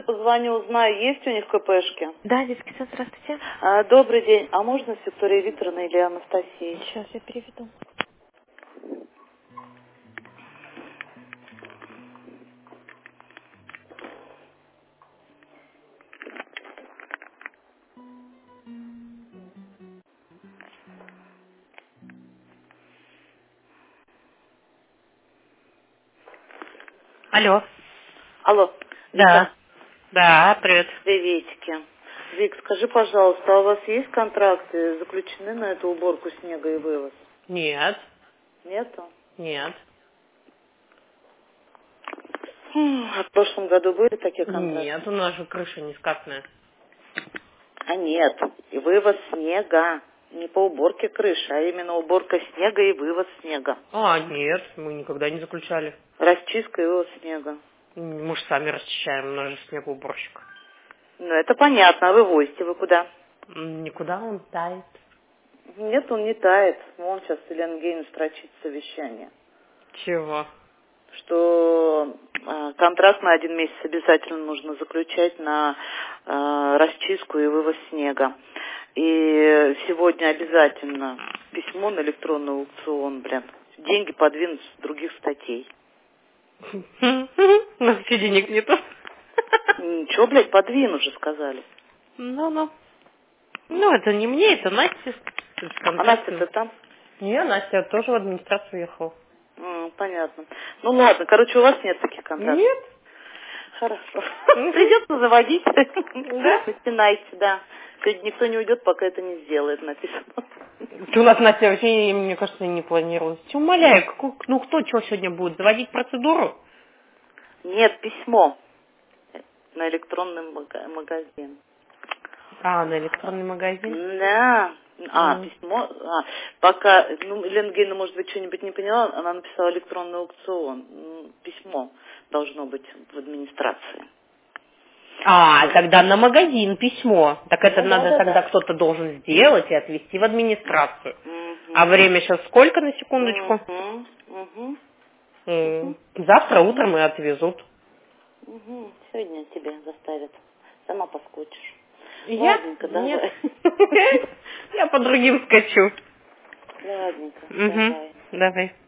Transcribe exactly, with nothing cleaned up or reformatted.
Позвоню, узнаю, есть у них КПшки. Да, детский сад, здравствуйте. А, добрый день. А можно с Викторией Викторовной или Анастасией? Сейчас я переведу. Алло. Алло, Вика, Да. Да, привет. приветики. Вик, скажи, пожалуйста, а у вас есть контракты заключены на эту уборку снега и вывоз? Нет, Нету? нет. Хм, а в прошлом году были такие контракты? Нет, у нас же крыша не скатная. А нет, и вывоз снега. Не по уборке крыши, а именно уборка снега и вывоз снега. А, нет, мы никогда не заключали. Расчистка и вывоз снега. Мы же сами расчищаем, у нас же снегоуборщик. Ну, это понятно, а вы возите вы куда? М, Никуда он тает. Нет, он не тает. Вон сейчас Елена Гейна строчит совещание. Чего? Что э, контракт на один месяц обязательно нужно заключать на э, расчистку и вывоз снега. И сегодня обязательно письмо на электронный аукцион, блин. Деньги подвинуть с других статей. У нас вообще денег нету. Ничего, блядь, подвинут же, сказали. Ну-ну. Ну, это не мне, это Настя. А Настя-то там? Не, Настя тоже в администрацию уехала. М, понятно. Ну ладно, короче, у вас нет таких контрактов. Нет. Хорошо. Мгм. Придется заводить. Да? Начинайте, да. Сегодня никто не уйдет, пока это не сделает, написано. У нас Настя вообще, мне кажется, не планировалось. Умоляю, какой- ну кто что сегодня будет? Заводить процедуру? Нет, письмо на электронный мага- магазин. А, на электронный магазин? Да. А, М. письмо. А, пока, ну, Елена Гейна, может быть, что-нибудь не поняла, она написала электронный аукцион. М, Письмо должно быть в администрации. А, тогда на магазин письмо. Так это Ну да, надо да, тогда да. кто-то должен сделать и отвезти в администрацию. А Угу. время сейчас сколько на секундочку? Угу. Угу. М, Угу. Завтра Угу. утром и отвезут. Угу. Сегодня тебя заставят. Сама поскучишь. Я? Ладненько, Нет. давай. Я по другим скачу. Ладненько, Угу. давай. Давай.